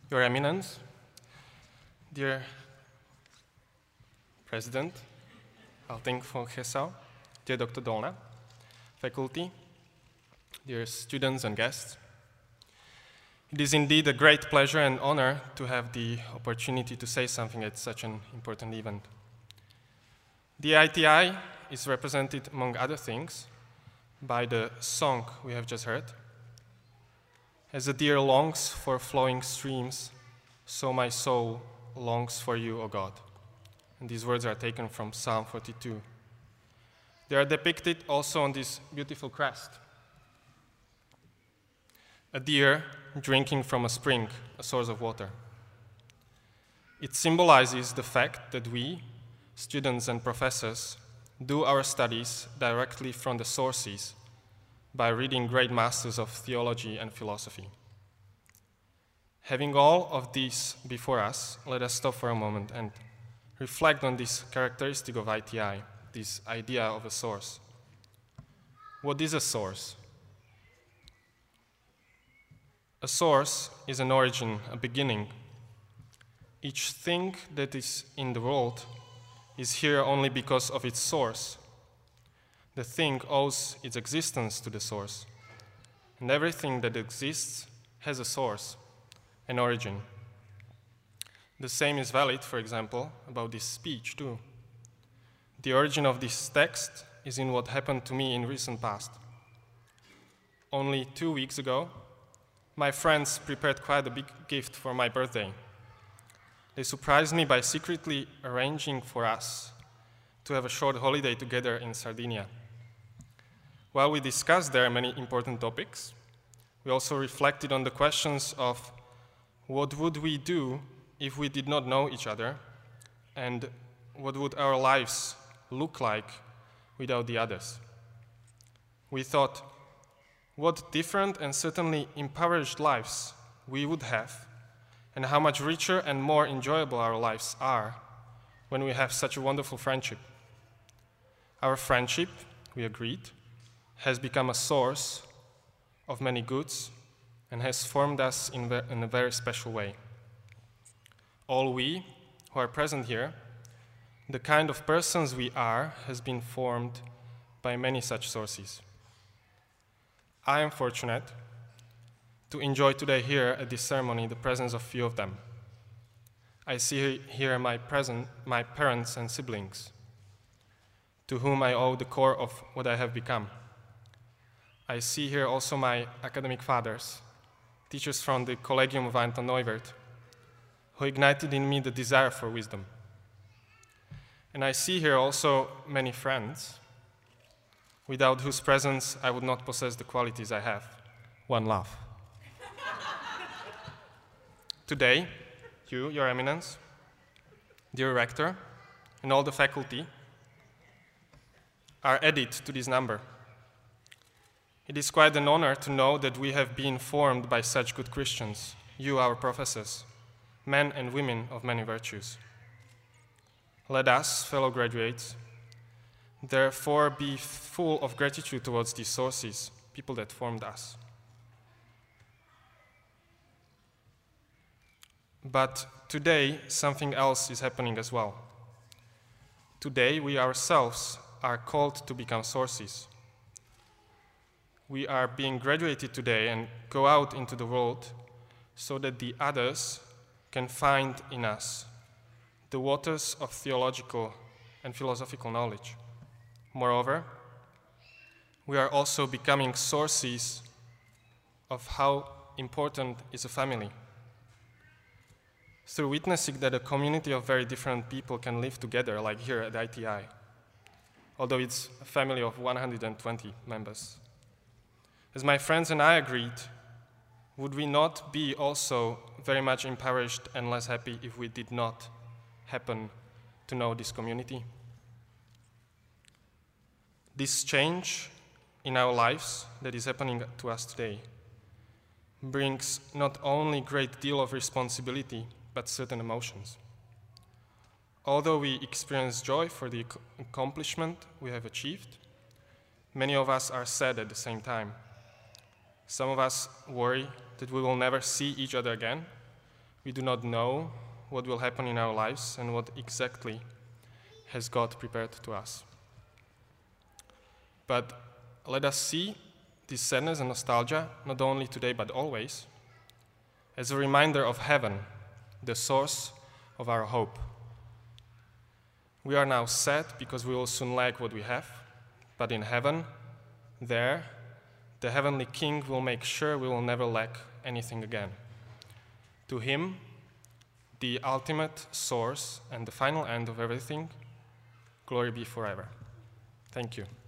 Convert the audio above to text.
Your Eminence, dear President Alting von Hessau, dear Dr. Dolna, faculty, dear students and guests, it is indeed a great pleasure and honor to have the opportunity to say something at such an important event. The ITI is represented, among other things, by the song we have just heard. As a deer longs for flowing streams, so my soul longs for you, O God. And these words are taken from Psalm 42. They are depicted also on this beautiful crest. A deer drinking from a spring, a source of water. It symbolizes the fact that we, students and professors, do our studies directly from the sources by reading great masters of theology and philosophy. Having all of these before us, let us stop for a moment and reflect on this characteristic of ITI, this idea of a source. What is a source? A source is an origin, a beginning. Each thing that is in the world is here only because of its source. The thing owes its existence to the source. And everything that exists has a source, an origin. The same is valid, for example, about this speech too. The origin of this text is in what happened to me in recent past. Only 2 weeks ago, my friends prepared quite a big gift for my birthday. They surprised me by secretly arranging for us to have a short holiday together in Sardinia. While we discussed there many important topics, we also reflected on the questions of what would we do if we did not know each other, and what would our lives look like without the others. We thought, what different and certainly impoverished lives we would have, and how much richer and more enjoyable our lives are when we have such a wonderful friendship. Our friendship, we agreed, has become a source of many goods and has formed us in a very special way. All we who are present here, the kind of persons we are, has been formed by many such sources. I am fortunate to enjoy today here at this ceremony the presence of few of them. I see here my parents and siblings, to whom I owe the core of what I have become. I see here also my academic fathers, teachers from the Collegium of Anton Neuwirth, who ignited in me the desire for wisdom. And I see here also many friends, without whose presence I would not possess the qualities I have. One love. Today, you, Your Eminence, dear Rector, and all the faculty are added to this number. It is quite an honor to know that we have been formed by such good Christians, you, our professors, men and women of many virtues. Let us, fellow graduates, therefore be full of gratitude towards these sources, people that formed us. But today, something else is happening as well. Today, we ourselves are called to become sources. We are being graduated today and go out into the world so that the others can find in us the waters of theological and philosophical knowledge. Moreover, we are also becoming sources of how important is a family. Through witnessing that a community of very different people can live together, like here at ITI, although it's a family of 120 members. As my friends and I agreed, would we not be also very much impoverished and less happy if we did not happen to know this community? This change in our lives that is happening to us today brings not only a great deal of responsibility, but certain emotions. Although we experience joy for the accomplishment we have achieved, many of us are sad at the same time. Some of us worry that we will never see each other again, We do not know what will happen in our lives and what exactly has God prepared to us. But let us see this sadness and nostalgia, not only today but always, as a reminder of heaven, the source of our hope. We are now sad because we will soon lack what we have, but in heaven, there, the heavenly King will make sure we will never lack anything again. To him, the ultimate source and the final end of everything, glory be forever. Thank you.